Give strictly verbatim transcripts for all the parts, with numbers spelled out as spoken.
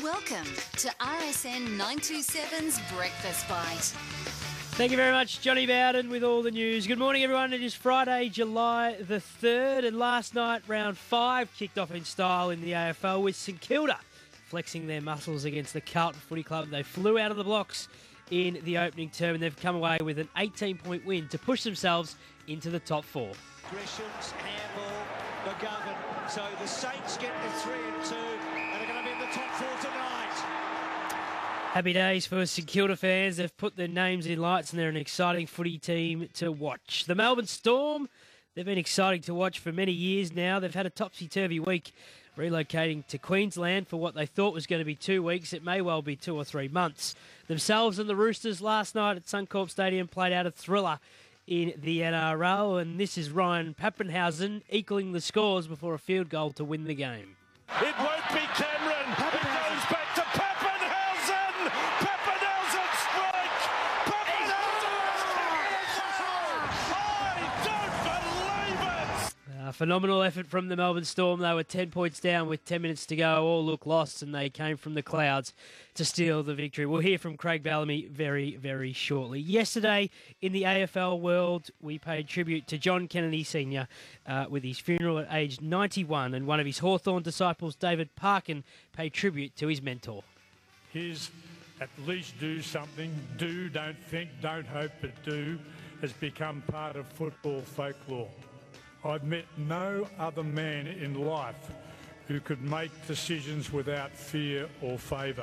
Welcome to R S N nine twenty-seven's Breakfast Bite. Thank you very much, Johnny Bowden, with all the news. Good morning, everyone. It is Friday, July the third, and last night, round five kicked off in style in the A F L with St Kilda flexing their muscles against the Carlton Footy Club. They flew out of the blocks in the opening term, and they've come away with an eighteen-point win to push themselves into the top four. Grisham's handball, McGovern. So the Saints get the three and two, and are going to be in the top four tonight. Happy days for St Kilda fans. They've put their names in lights and they're an exciting footy team to watch. The Melbourne Storm, they've been exciting to watch for many years now. They've had a topsy-turvy week relocating to Queensland for what they thought was going to be two weeks. It may well be two or three months. Themselves and the Roosters last night at Suncorp Stadium played out a thriller in the N R L, and this is Ryan Pappenhausen equaling the scores before a field goal to win the game. It won't be Cameron. It goes back to Pappenhausen. Pappenhausen strike. Pappenhausen. I don't believe it. A phenomenal effort from the Melbourne Storm. They were ten points down with ten minutes to go. All look lost, and they came from the clouds to steal the victory. We'll hear from Craig Bellamy very, very shortly. Yesterday, in the A F L world, we paid tribute to John Kennedy Senior uh, with his funeral at age ninety-one, and one of his Hawthorn disciples, David Parkin, paid tribute to his mentor. His at least do something, do, don't think, don't hope, but do, has become part of football folklore. I've met no other man in life who could make decisions without fear or favour.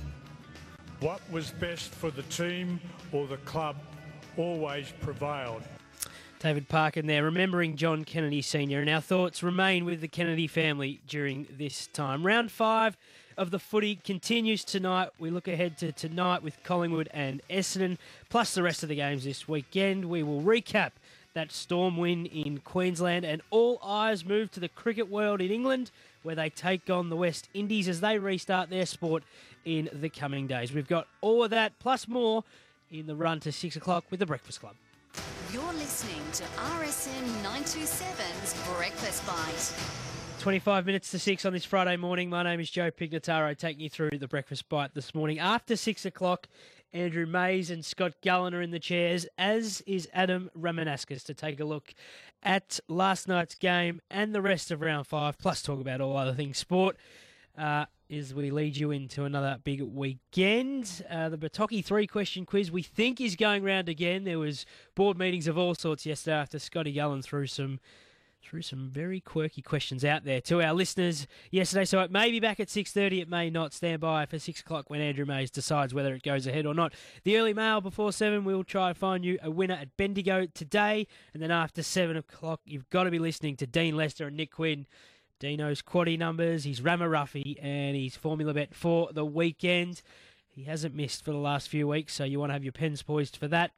What was best for the team or the club always prevailed. David Parkin there, remembering John Kennedy Senior, and our thoughts remain with the Kennedy family during this time. Round five of the footy continues tonight. We look ahead to tonight with Collingwood and Essendon, plus the rest of the games this weekend. We will recap that Storm win in Queensland, and all eyes move to the cricket world in England, where they take on the West Indies as they restart their sport in the coming days. We've got all of that, plus more, in the run to six o'clock with the Breakfast Club. You're listening to R S N nine twenty-seven's Breakfast Bite. twenty-five minutes to six on this Friday morning. My name is Joe Pignataro, taking you through the Breakfast Bite this morning. After six o'clock, Andrew Mays and Scott Gallen are in the chairs, as is Adam Ramanauskas, to take a look at last night's game and the rest of round five, plus talk about all other things sport, uh, as we lead you into another big weekend. Uh, the Bataki three-question quiz we think is going round again. There was board meetings of all sorts yesterday after Scotty Gallen threw some threw some very quirky questions out there to our listeners yesterday. So it may be back at six thirty, it may not. Stand by for six o'clock when Andrew Mays decides whether it goes ahead or not. The early mail before seven, we'll try to find you a winner at Bendigo today. And then after seven o'clock, you've got to be listening to Dean Lester and Nick Quinn. Dino's quaddie numbers, his Ramaruffy, and his formula bet for the weekend. He hasn't missed for the last few weeks, so you want to have your pens poised for that.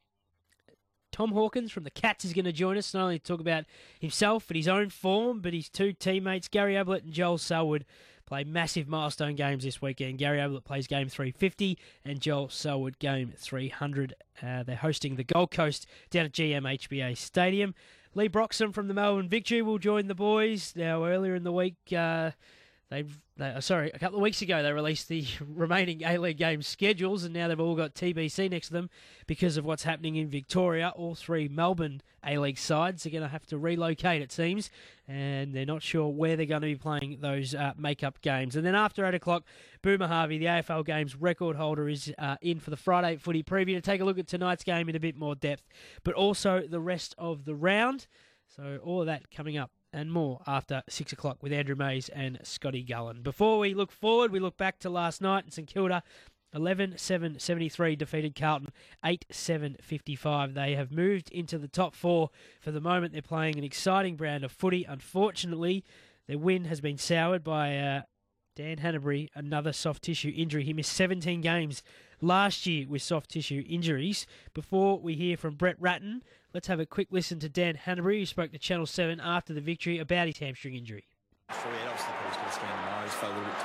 Tom Hawkins from the Cats is going to join us, not only to talk about himself and his own form, but his two teammates, Gary Ablett and Joel Selwood, play massive milestone games this weekend. Gary Ablett plays game three fifty and Joel Selwood game three hundred. Uh, they're hosting the Gold Coast down at G M H B A Stadium. Lee Broxham from the Melbourne Victory will join the boys. Now, earlier in the week, uh, they've, they, uh, sorry, a couple of weeks ago, they released the remaining A-League games schedules, and now they've all got T B C next to them because of what's happening in Victoria. All three Melbourne A-League sides are going to have to relocate, it seems, and they're not sure where they're going to be playing those uh, make-up games. And then after eight o'clock, Boomer Harvey, the A F L Games record holder, is uh, in for the Friday footy preview to take a look at tonight's game in a bit more depth, but also the rest of the round. So all of that coming up and more after six o'clock with Andrew Mays and Scotty Gallen. Before we look forward, we look back to last night, and St Kilda eleven seven seventy-three defeated Carlton eight seven fifty-five. They have moved into the top four for the moment. They're playing an exciting brand of footy. Unfortunately, their win has been soured by uh, Dan Hanbury, another soft tissue injury. He missed seventeen games last year with soft tissue injuries. Before we hear from Brett Ratton, let's have a quick listen to Dan Hanbury, who spoke to Channel seven after the victory about his hamstring injury. Sure, yeah, obviously put his skin in the nose, felt a little bit tight.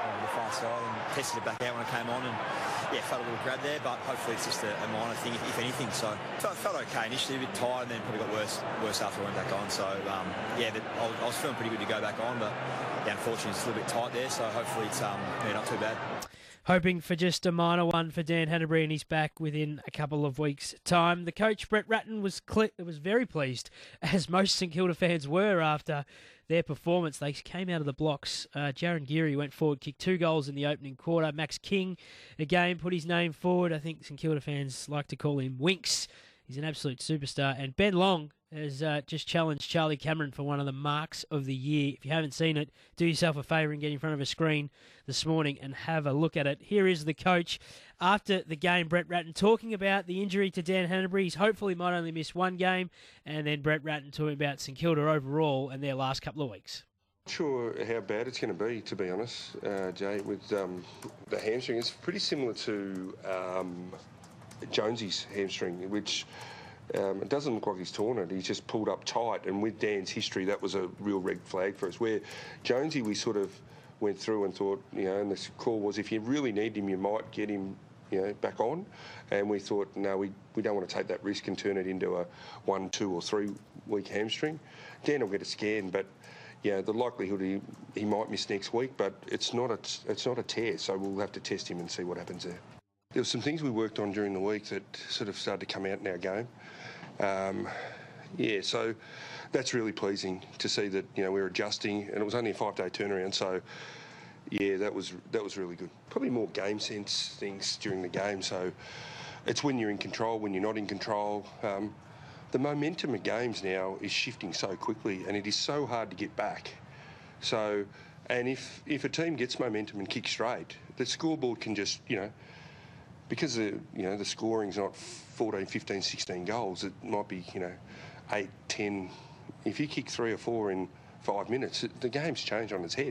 on the far side and tested it back out when I came on, and yeah, felt a little grab there, but hopefully it's just a, a minor thing, if, if anything. So felt, felt okay initially, a bit tired, and then probably got worse worse after I went back on. So um, yeah, but I, was, I was feeling pretty good to go back on, but yeah, unfortunately it's a little bit tight there. So hopefully it's um, yeah, not too bad. Hoping for just a minor one for Dan Hannebery, and he's back within a couple of weeks' time. The coach, Brett Ratten, was cl- was very pleased, as most St Kilda fans were after their performance. They came out of the blocks. Uh, Jaron Geary went forward, kicked two goals in the opening quarter. Max King, again, put his name forward. I think St Kilda fans like to call him Winks. He's an absolute superstar. And Ben Long has uh, just challenged Charlie Cameron for one of the marks of the year. If you haven't seen it, do yourself a favour and get in front of a screen this morning and have a look at it. Here is the coach after the game, Brett Ratten, talking about the injury to Dan Hannebery. He's hopefully might only miss one game, and then Brett Ratten talking about St Kilda overall and their last couple of weeks. Not sure how bad it's going to be, to be honest, uh, Jay, with um, the hamstring. It's pretty similar to um, Jonesy's hamstring, which... Um, it doesn't look like he's torn it. He's just pulled up tight, and with Dan's history, that was a real red flag for us. Where Jonesy, we sort of went through and thought, you know, and the call was if you really need him, you might get him, you know, back on. And we thought, no, we, we don't want to take that risk and turn it into a one, two, or three week hamstring. Dan will get a scan, but yeah, the likelihood he he might miss next week, but it's not a it's not a tear, so we'll have to test him and see what happens there. There were some things we worked on during the week that sort of started to come out in our game. Um, yeah, so that's really pleasing to see that, you know, we're adjusting, and it was only a five-day turnaround, so yeah, that was that was really good. Probably more game sense things during the game, so it's when you're in control, when you're not in control. Um, the momentum of games now is shifting so quickly, and it is so hard to get back. So, and if if a team gets momentum and kicks straight, the scoreboard can just, you know, because the, you know, the scoring's not fourteen, fifteen, sixteen goals, it might be, you know, eight, ten. If you kick three or four in five minutes, it, the game's changed on its head.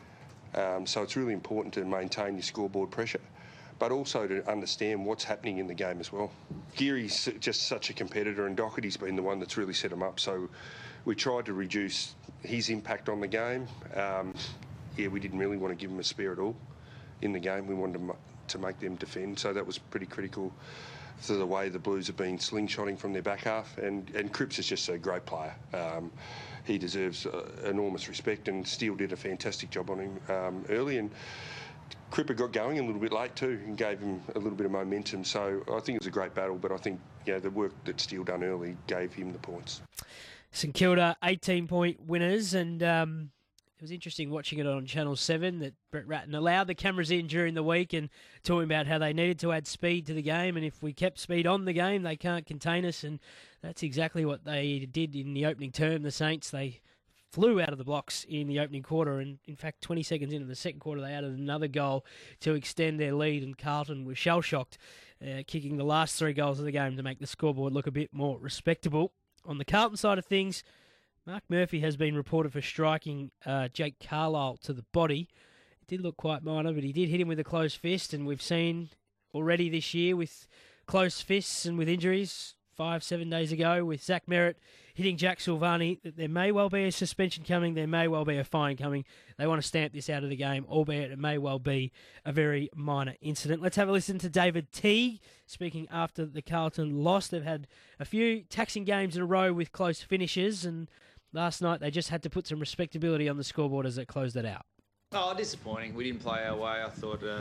Um, so it's really important to maintain your scoreboard pressure, but also to understand what's happening in the game as well. Geary's just such a competitor, and Doherty's been the one that's really set him up. So we tried to reduce his impact on the game. Um, yeah, we didn't really want to give him a spare at all in the game. We wanted to to make them defend, so that was pretty critical to the way the Blues have been slingshotting from their back half, and, and Cripps is just a great player. Um, he deserves uh, enormous respect, and Steele did a fantastic job on him um, early, and Cripper got going a little bit late too and gave him a little bit of momentum, so I think it was a great battle, but I think, you know, the work that Steele done early gave him the points. St Kilda eighteen point winners, and um it was interesting watching it on Channel seven that Brett Ratten allowed the cameras in during the week and talking about how they needed to add speed to the game, and if we kept speed on the game, they can't contain us, and that's exactly what they did in the opening term. The Saints, they flew out of the blocks in the opening quarter, and in fact, twenty seconds into the second quarter, they added another goal to extend their lead, and Carlton was shell-shocked, uh, kicking the last three goals of the game to make the scoreboard look a bit more respectable. On the Carlton side of things, Mark Murphy has been reported for striking uh, Jake Carlisle to the body. It did look quite minor, but he did hit him with a closed fist, and we've seen already this year with closed fists and with injuries, five, seven days ago with Zach Merritt hitting Jack Silvani, that there may well be a suspension coming, there may well be a fine coming. They want to stamp this out of the game, albeit it may well be a very minor incident. Let's have a listen to David Teague speaking after the Carlton loss. They've had a few taxing games in a row with close finishes, and last night they just had to put some respectability on the scoreboard as it closed it out. Oh, disappointing. We didn't play our way. I thought uh,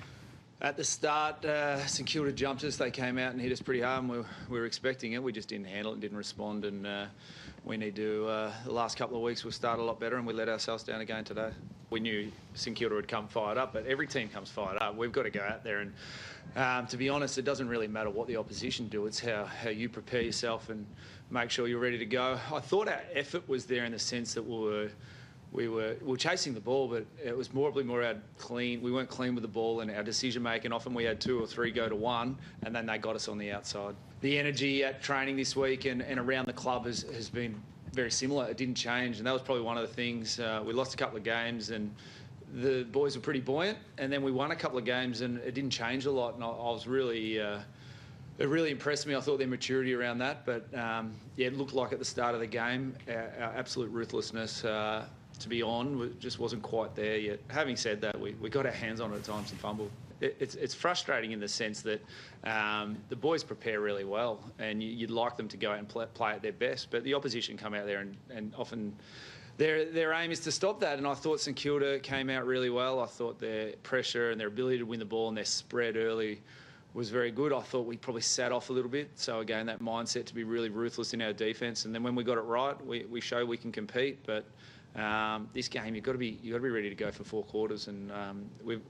at the start, uh, St Kilda jumped us. They came out and hit us pretty hard, and we, we were expecting it. We just didn't handle it and didn't respond, and uh, we need to, uh, the last couple of weeks we've started a lot better, and we let ourselves down again today. We knew St Kilda would come fired up, but every team comes fired up. We've got to go out there, and um, to be honest, it doesn't really matter what the opposition do. It's how, how you prepare yourself and make sure you're ready to go. I thought our effort was there in the sense that we were we were we were chasing the ball, but it was more probably more our clean. We weren't clean with the ball, and our decision making. Often we had two or three go to one, and then they got us on the outside. The energy at training this week and, and around the club has, has been very similar. It didn't change, and that was probably one of the things. Uh, we lost a couple of games, and the boys were pretty buoyant, and then we won a couple of games, and it didn't change a lot. And I, I was really. Uh, It really impressed me. I thought their maturity around that, but um, yeah, it looked like at the start of the game, our, our absolute ruthlessness uh, to be on, just wasn't quite there yet. Having said that, we, we got our hands on it at times and fumbled. It, it's, it's frustrating in the sense that um, the boys prepare really well, and you, you'd like them to go out and play, play at their best, but the opposition come out there and, and often their their aim is to stop that. And I thought St Kilda came out really well. I thought their pressure and their ability to win the ball and their spread early was very good. I thought we probably sat off a little bit. So again, that mindset to be really ruthless in our defence. And then when we got it right, we, we show we can compete. But um, this game, you've got to be you got to be ready to go for four quarters. And um, we've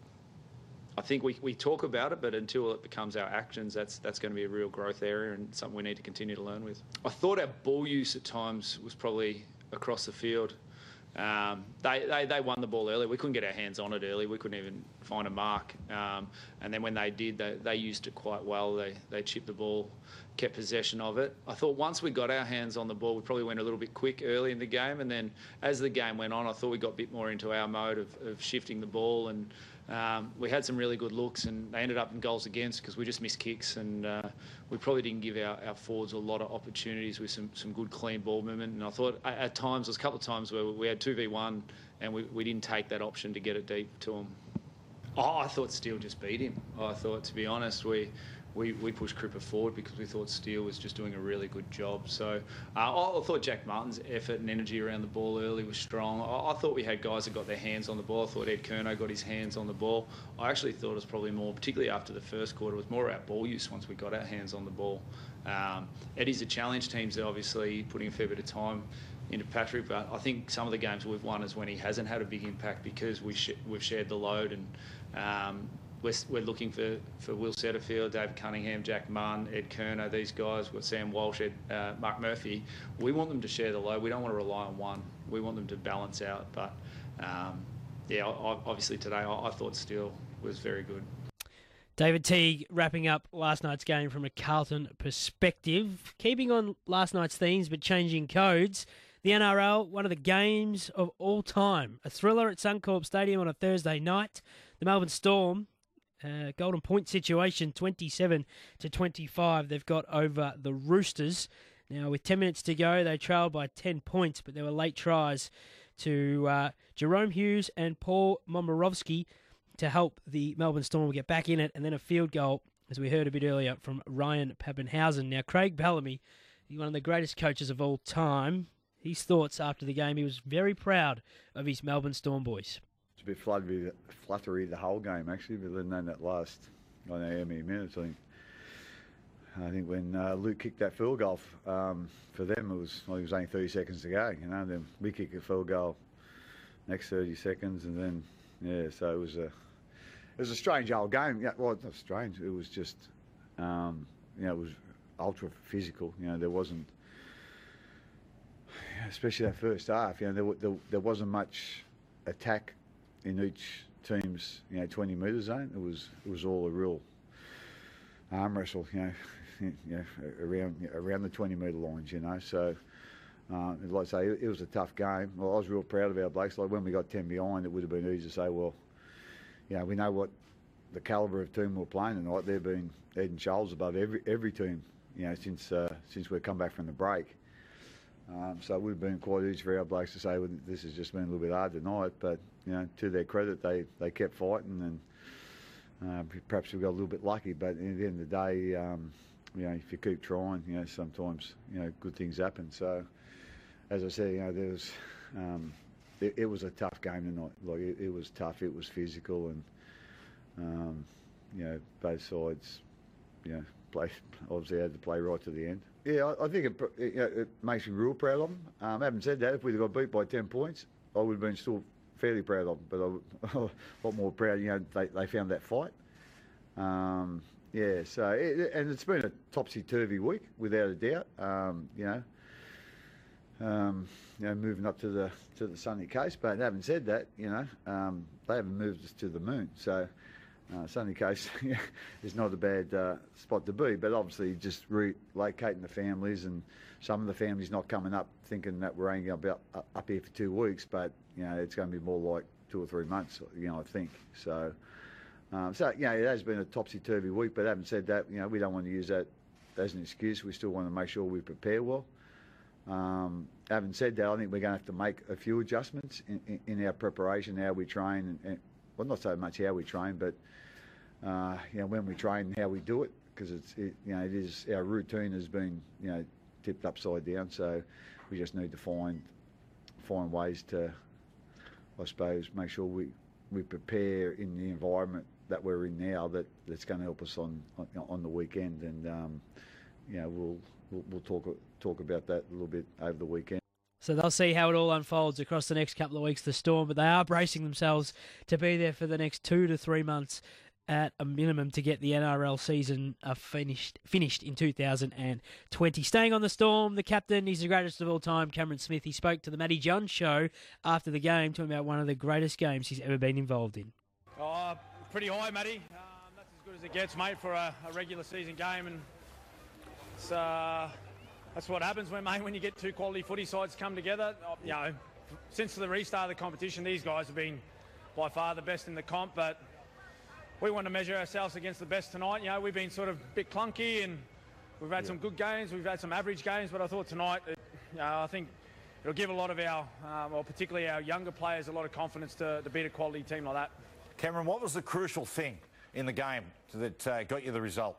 I think we, we talk about it, but until it becomes our actions, that's that's going to be a real growth area and something we need to continue to learn with. I thought our ball use at times was probably across the field. Um, they, they they won the ball early. We couldn't get our hands on it early. We couldn't even find a mark. Um, and then when they did, they, they used it quite well. They they chipped the ball, kept possession of it. I thought once we got our hands on the ball, we probably went a little bit quick early in the game. And then as the game went on, I thought we got a bit more into our mode of, of shifting the ball. And um, we had some really good looks, and they ended up in goals against because we just missed kicks. And uh, we probably didn't give our, our forwards a lot of opportunities with some, some good clean ball movement. And I thought at, at times, there was a couple of times where we had two v one and we, we didn't take that option to get it deep to them. Oh, I thought Steele just beat him. I thought, to be honest, we we, we pushed Cripper forward because we thought Steele was just doing a really good job. So uh, I thought Jack Martin's effort and energy around the ball early was strong. I, I thought we had guys that got their hands on the ball. I thought Ed Curnow got his hands on the ball. I actually thought it was probably more, particularly after the first quarter, it was more about ball use once we got our hands on the ball. Um, Eddie's a challenge. Teams are obviously putting a fair bit of time into Patrick, but I think some of the games we've won is when he hasn't had a big impact because we sh- we've shared the load, and um, we're, we're looking for, for Will Setterfield, Dave Cunningham, Jack Munn, Ed Curnow, these guys. We've got Sam Walsh, Ed, uh, Mark Murphy. We want them to share the load. We don't want to rely on one. We want them to balance out. But um, yeah, I, obviously today I, I thought Steele was very good. David Teague wrapping up last night's game from a Carlton perspective. Keeping on last night's themes but changing codes, the N R L, one of the games of all time. A thriller at Suncorp Stadium on a Thursday night. The Melbourne Storm, uh, golden point situation, twenty-seven to twenty-five. They've got over the Roosters. Now, with ten minutes to go, they trailed by ten points, but there were late tries to uh, Jerome Hughes and Paul Momirovski to help the Melbourne Storm get back in it, and then a field goal, as we heard a bit earlier, from Ryan Pappenhausen. Now, Craig Bellamy, one of the greatest coaches of all time, his thoughts after the game. He was very proud of his Melbourne Storm boys. It's a bit fluttery, fluttery the whole game, actually, but then that last, I don't know how many minutes, I think. I think when uh, Luke kicked that field goal um, for them, it was, well, it was only thirty seconds to go, you know, then we kicked a field goal next thirty seconds, and then, yeah, so it was a, it was a strange old game. Yeah, well, not strange, it was just, um, you know, it was ultra physical, you know, there wasn't, especially that first half, you know, there, there, there wasn't much attack in each team's, you know, twenty metre zone. It was it was all a real arm wrestle, you know, you know around you know, around the twenty metre lines, you know. So, uh, like I say, it, it was a tough game. Well, I was real proud of our blokes. Like when we got ten behind, it would have been easy to say, well, you know, we know what the calibre of team we're playing tonight. They've been head and shoulders above every every team, you know, since uh, since we've come back from the break. Um, so it would have been quite easy for our blokes to say, well, this has just been a little bit hard tonight. But, you know, to their credit, they, they kept fighting, and uh, perhaps we got a little bit lucky. But at the end of the day, um, you know, if you keep trying, you know, sometimes, you know, good things happen. So, as I said, you know, there was, um, it, it was a tough game tonight. Like, it, it was tough, it was physical, and, um, you know, both sides, you know, play, obviously had to play right to the end. Yeah, I, I think it, it, you know, it makes me real proud of them. Um, having said that, if we'd got beat by ten points, I would have been still fairly proud of them, but I, a lot more proud, you know, they, they found that fight. Um, yeah, so, it, and it's been a topsy-turvy week, without a doubt, um, you know. Um, you know, moving up to the to the sunny coast, but having said that, you know, um, they haven't moved us to the moon, so uh, sunny coast is not a bad uh, spot to be. But obviously, just relocating the families, and some of the families not coming up, thinking that we're only going to be up, up here for two weeks, but you know, it's going to be more like two or three months, you know, I think. So, um, so you know, it has been a topsy-turvy week. But having said that, you know, we don't want to use that as an excuse. We still want to make sure we prepare well. Um, having said that, I think we're going to have to make a few adjustments in, in, in our preparation, how we train, and, and well, not so much how we train, but uh, you know, when we train and how we do it, because it's it, you know it is our routine has been you know tipped upside down, so we just need to find find ways to, I suppose, make sure we, we prepare in the environment that we're in now that, that's going to help us on on, on the weekend, and um, you know we'll, we'll we'll talk talk about that a little bit over the weekend. So they'll see how it all unfolds across the next couple of weeks, the Storm, but they are bracing themselves to be there for the next two to three months at a minimum to get the N R L season uh, finished finished in two thousand twenty. Staying on the Storm, the captain, he's the greatest of all time, Cameron Smith. He spoke to the Matty John show after the game, talking about one of the greatest games he's ever been involved in. Oh, pretty high, Matty. Um, that's as good as it gets, mate, for a, a regular season game, and it's, uh, that's what happens when, mate, when you get two quality footy sides come together. You know, since the restart of the competition, these guys have been by far the best in the comp, but we want to measure ourselves against the best tonight. You know, we've been sort of a bit clunky, and we've had yeah. some good games, we've had some average games, but I thought tonight, it, you know, I think it'll give a lot of our, um, or particularly our younger players, a lot of confidence to, to beat a quality team like that. Cameron, what was the crucial thing in the game that uh, got you the result?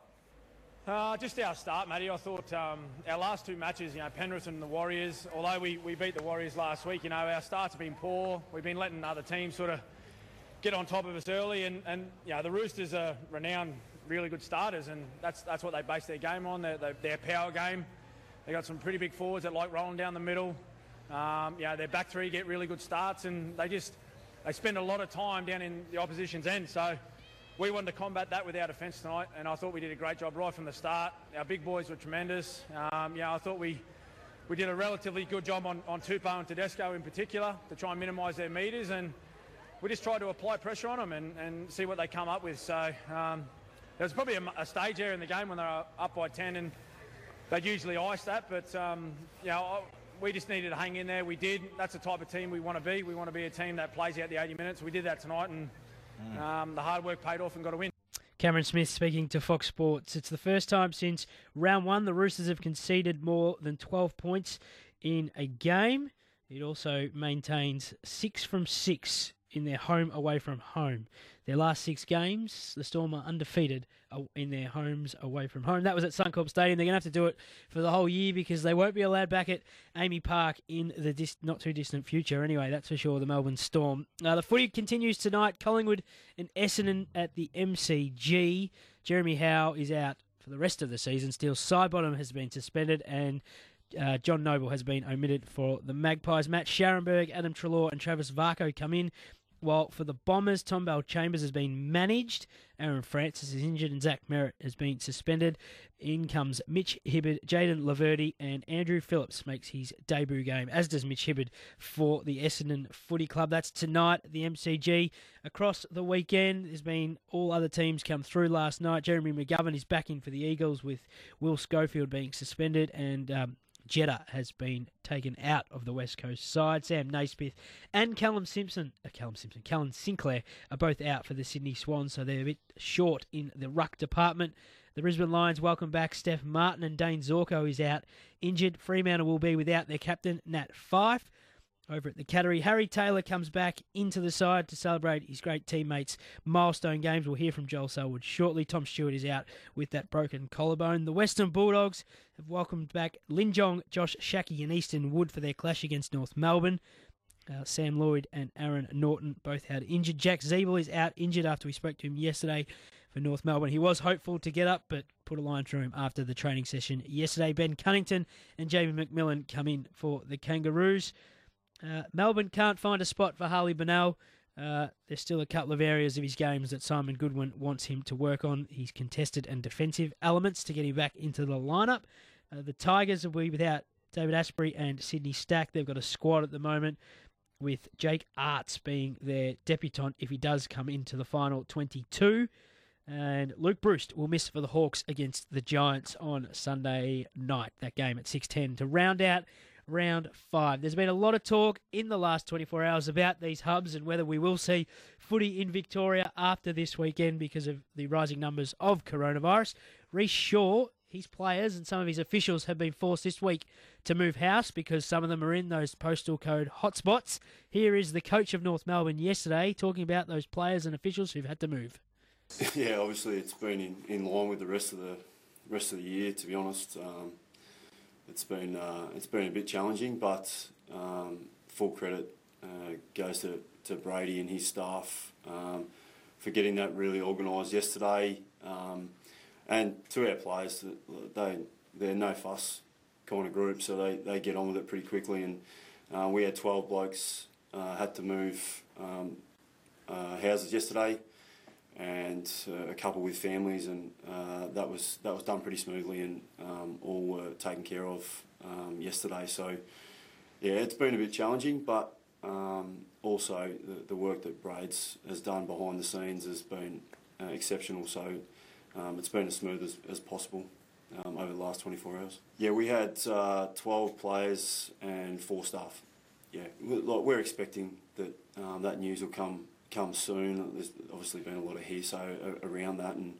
Uh, just our start, Matty. I thought um, our last two matches, you know, Penrith and the Warriors, although we, we beat the Warriors last week, you know, our starts have been poor. We've been letting other teams sort of get on top of us early, and, and you know, the Roosters are renowned, really good starters, and that's that's what they base their game on, their, their, their power game. They got some pretty big forwards that like rolling down the middle. Um, you know, their back three get really good starts, and they just they spend a lot of time down in the opposition's end. So we wanted to combat that with our defence tonight, and I thought we did a great job right from the start. Our big boys were tremendous. Um, you know, I thought we we did a relatively good job on, on Tupou and Tedesco in particular to try and minimise their metres, and we just tried to apply pressure on them and, and see what they come up with. So um, there was probably a, a stage there in the game when they were up by ten, and they'd usually ice that, but um, you know, we just needed to hang in there. We did. That's the type of team we want to be. We want to be a team that plays out the eighty minutes. We did that tonight, and mm. um, the hard work paid off and got a win. Cameron Smith speaking to Fox Sports. It's the first time since round one the Roosters have conceded more than twelve points in a game. It also maintains six from six in their home away from home. Their last six games, the Storm are undefeated in their homes away from home. That was at Suncorp Stadium. They're going to have to do it for the whole year because they won't be allowed back at Amy Park in the dis- not too distant future. Anyway, that's for sure, the Melbourne Storm. Uh, the footy continues tonight. Collingwood and Essendon at the M C G. Jeremy Howe is out for the rest of the season. Still, Sidebottom has been suspended, and Uh, John Noble has been omitted for the Magpies. Matt Scharenberg, Adam Treloar and Travis Varco come in, while for the Bombers, Tom Bell Chambers has been managed. Aaron Francis is injured and Zach Merritt has been suspended. In comes Mitch Hibberd, Jaden Laverty and Andrew Phillips makes his debut game, as does Mitch Hibberd for the Essendon Footy Club. That's tonight at the M C G. Across the weekend, there's been all other teams come through last night. Jeremy McGovern is back in for the Eagles with Will Schofield being suspended, and um, Jeddah has been taken out of the West Coast side. Sam Naismith and Callum Simpson, uh, Callum Simpson, Callum Sinclair are both out for the Sydney Swans, so they're a bit short in the ruck department. The Brisbane Lions welcome back Steph Martin, and Dane Zorko is out injured. Fremantle will be without their captain, Nat Fyfe. Over at the Cattery, Harry Taylor comes back into the side to celebrate his great teammates' milestone games. We'll hear from Joel Selwood shortly. Tom Stewart is out with that broken collarbone. The Western Bulldogs have welcomed back Lin Jong, Josh Shackey and Easton Wood for their clash against North Melbourne. Uh, Sam Lloyd and Aaron Norton both out injured. Jack Zeeble is out injured after we spoke to him yesterday for North Melbourne. He was hopeful to get up, but put a line through him after the training session yesterday. Ben Cunnington and Jamie McMillan come in for the Kangaroos. Uh, Melbourne can't find a spot for Harley Bennell. Uh, there's still a couple of areas of his games that Simon Goodwin wants him to work on. His contested and defensive elements to get him back into the lineup. Uh, the Tigers will be without David Asprey and Sydney Stack. They've got a squad at the moment with Jake Arts being their debutant if he does come into the final twenty-two. And Luke Bruce will miss for the Hawks against the Giants on Sunday night. That game at six ten to round out round five. There's been a lot of talk in the last twenty-four hours about these hubs and whether we will see footy in Victoria after this weekend because of the rising numbers of coronavirus. Rhys Shaw his players and some of his officials have been forced this week to move house because some of them are in those postal code hotspots. Here is the coach of North Melbourne yesterday talking about those players and officials who've had to move. Yeah, obviously it's been in, in line with the rest of the rest of the year. To be honest, um, it's been uh, it's been a bit challenging, but um, full credit uh, goes to, to Brady and his staff um, for getting that really organised yesterday. Um, and to our players, they they're no fuss kind of group, so they, they get on with it pretty quickly. And uh, we had twelve blokes uh, had to move um, uh, houses yesterday, and uh, a couple with families, and uh, that was that was done pretty smoothly, and um, all were taken care of um, yesterday. So yeah, it's been a bit challenging, but um, also the, the work that Braids has done behind the scenes has been uh, exceptional. So um, it's been as smooth as, as possible um, over the last twenty-four hours. Yeah, we had uh, twelve players and four staff. Yeah, we're expecting that um, that news will come. come soon. There's obviously been a lot of hearsay around that, and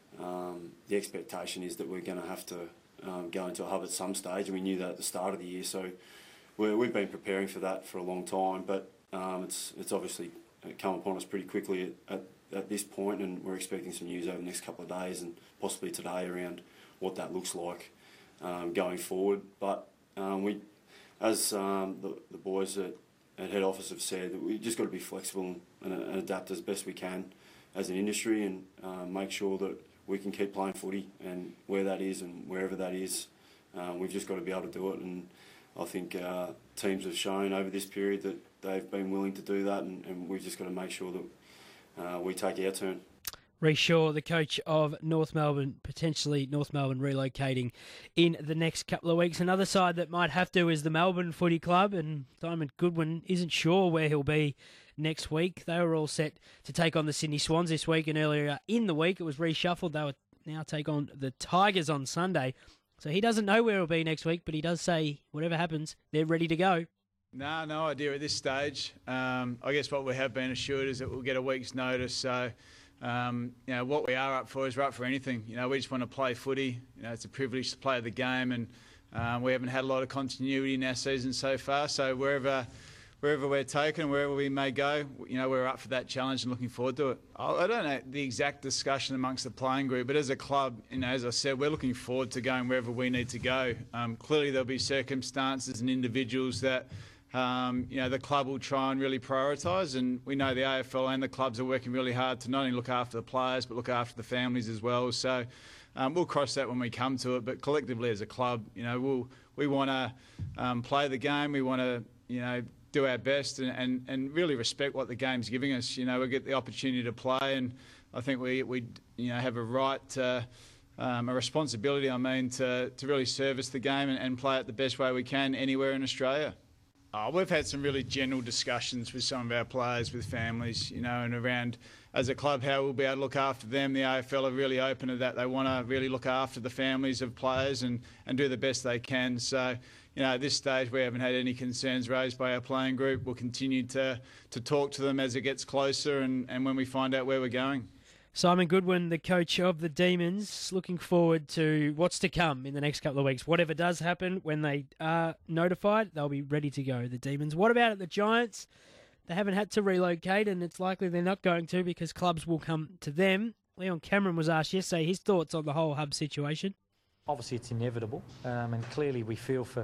um, the expectation is that we're going to have to um, go into a hub at some stage, and we knew that at the start of the year, so we're, we've been preparing for that for a long time, but um, it's it's obviously come upon us pretty quickly at, at, at this point, and we're expecting some news over the next couple of days and possibly today around what that looks like um, going forward. But um, we, as um, the, the boys at at head office have said, that we just got to be flexible and, and adapt as best we can as an industry, and uh, make sure that we can keep playing footy, and where that is and wherever that is, uh, we've just got to be able to do it. And I think uh, teams have shown over this period that they've been willing to do that, and, and we've just got to make sure that uh, we take our turn. Rhys Shaw, the coach of North Melbourne, potentially North Melbourne relocating in the next couple of weeks. Another side that might have to is the Melbourne Footy Club, and Simon Goodwin isn't sure where he'll be next week. They were all set to take on the Sydney Swans this week, and earlier in the week it was reshuffled. They would now take on the Tigers on Sunday. So he doesn't know where he'll be next week, but he does say whatever happens, they're ready to go. No, no idea at this stage. Um, I guess what we have been assured is that we'll get a week's notice, so... Um, you know, what we are up for is we're up for anything. You know, we just want to play footy. You know, it's a privilege to play the game, and um, we haven't had a lot of continuity in our season so far. So wherever, wherever we're taken, wherever we may go, you know, we're up for that challenge and looking forward to it. I don't know the exact discussion amongst the playing group, but as a club, you know, as I said, we're looking forward to going wherever we need to go. Um, clearly, there'll be circumstances and individuals that. Um, you know, the club will try and really prioritise, and we know the A F L and the clubs are working really hard to not only look after the players but look after the families as well. So um, we'll cross that when we come to it. But collectively as a club, you know, we'll, we want to um, play the game. We want to, you know, do our best and, and, and really respect what the game's giving us. You know, we get the opportunity to play, and I think we, we you know, have a right to, um, a responsibility, I mean, to, to really service the game and, and play it the best way we can anywhere in Australia. Oh, we've had some really general discussions with some of our players, with families, you know, and around, as a club, how we'll be able to look after them. The A F L are really open to that. They want to really look after the families of players and, and do the best they can. So, you know, at this stage, we haven't had any concerns raised by our playing group. We'll continue to, to talk to them as it gets closer and, and when we find out where we're going. Simon Goodwin, the coach of the Demons, looking forward to what's to come in the next couple of weeks. Whatever does happen, when they are notified, they'll be ready to go, the Demons. What about at the Giants? They haven't had to relocate, and it's likely they're not going to because clubs will come to them. Leon Cameron was asked yesterday his thoughts on the whole hub situation. Obviously, it's inevitable, um, and clearly we feel for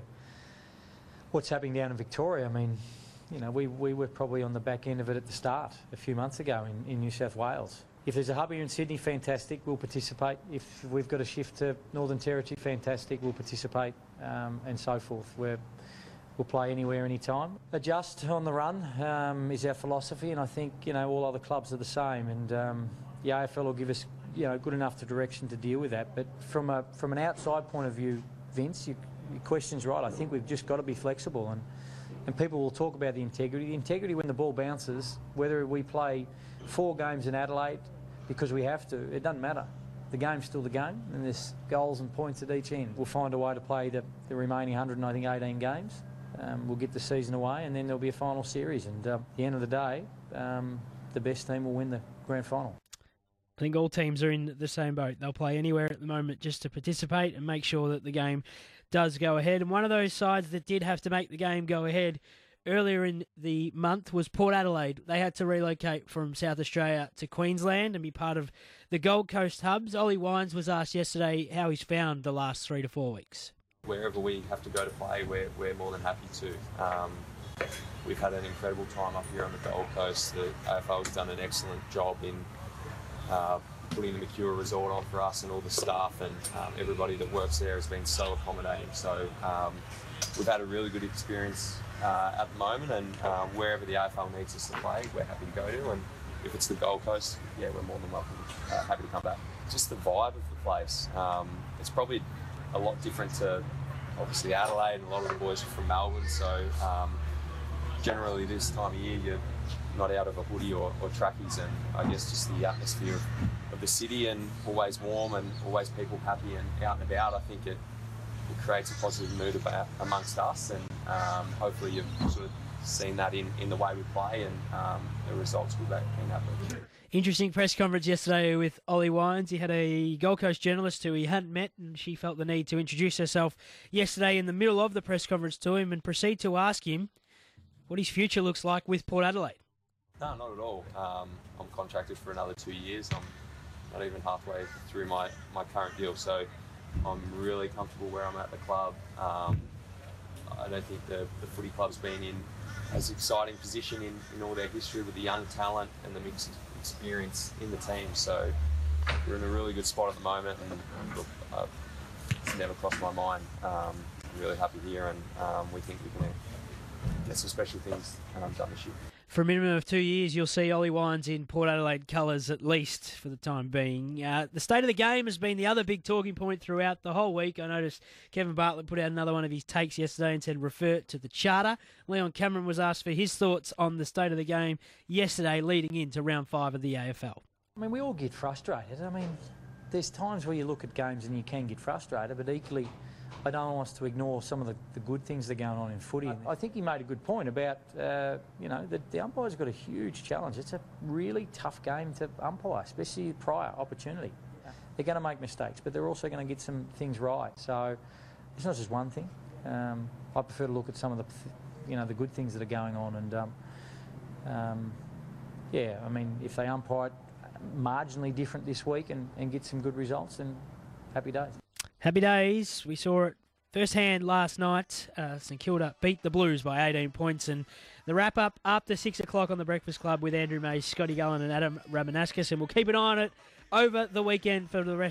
what's happening down in Victoria. I mean, you know, we, we were probably on the back end of it at the start a few months ago in, in New South Wales. If there's a hub here in Sydney, fantastic, we'll participate. If we've got a shift to Northern Territory, fantastic, we'll participate, um, and so forth. We're, we'll play anywhere, anytime. Adjust on the run um, is our philosophy, and I think, you know, all other clubs are the same, and um, the A F L will give us, you know, good enough to direction to deal with that. But from a from an outside point of view, Vince, you, your question's right. I think we've just got to be flexible, and and people will talk about the integrity. The integrity when the ball bounces, whether we play four games in Adelaide, because we have to, it doesn't matter. The game's still the game, and there's goals and points at each end. We'll find a way to play the, the remaining one hundred, I think, eighteen games. Um, we'll get the season away, and then there'll be a final series. And uh, at the end of the day, um, the best team will win the grand final. I think all teams are in the same boat. They'll play anywhere at the moment just to participate and make sure that the game does go ahead. And one of those sides that did have to make the game go ahead earlier in the month was Port Adelaide. They had to relocate from South Australia to Queensland and be part of the Gold Coast hubs. Ollie Wines was asked yesterday how he's found the last three to four weeks. Wherever we have to go to play, we're, we're more than happy to. Um, we've had an incredible time up here on the Gold Coast. The A F L has done an excellent job in uh, putting the Mercure Resort on for us and all the staff, and um, everybody that works there has been so accommodating. So um, we've had a really good experience uh, at the moment, and um, wherever the A F L needs us to play, we're happy to go to. And if it's the Gold Coast, yeah, we're more than welcome, uh, happy to come back. Just the vibe of the place. Um, it's probably a lot different to obviously Adelaide, and a lot of the boys are from Melbourne, so um, generally this time of year you're not out of a hoodie or, or trackies, and I guess just the atmosphere of, of the city, and always warm and always people happy and out and about. I think it, it creates a positive mood about, amongst us, and um, hopefully you've sort of seen that in, in the way we play, and um, the results will be happening. Interesting press conference yesterday with Ollie Wines. He had a Gold Coast journalist who he hadn't met, and she felt the need to introduce herself yesterday in the middle of the press conference to him and proceed to ask him what his future looks like with Port Adelaide. No, not at all. Um, I'm contracted for another two years. I'm not even halfway through my, my current deal, so I'm really comfortable where I'm at the club. Um, I don't think the, the footy club's been in as exciting position in, in all their history with the young talent and the mixed experience in the team. So we're in a really good spot at the moment, and look, uh, it's never crossed my mind. Um, I'm really happy here, and um, we think we can get some special things um, done this year. For a minimum of two years, you'll see Ollie Wines in Port Adelaide colours at least for the time being. Uh, the state of the game has been the other big talking point throughout the whole week. I noticed Kevin Bartlett put out another one of his takes yesterday and said refer to the charter. Leon Cameron was asked for his thoughts on the state of the game yesterday leading into round five of the A F L. I mean, we all get frustrated. I mean, there's times where you look at games and you can get frustrated, but equally I don't want us to ignore some of the, the good things that are going on in footy. I, I think he made a good point about, uh, you know, that the umpire's got a huge challenge. It's a really tough game to umpire, especially prior opportunity. They're going to make mistakes, but they're also going to get some things right. So it's not just one thing. Um, I prefer to look at some of the, you know, the good things that are going on. And, um, um, yeah, I mean, if they umpire marginally different this week and, and get some good results, then happy days. Happy days. We saw it firsthand last night. Uh, St Kilda beat the Blues by eighteen points. And the wrap-up after six o'clock on the Breakfast Club with Andrew Mays, Scotty Gullen and Adam Ramanauskas. And we'll keep an eye on it over the weekend for the rest.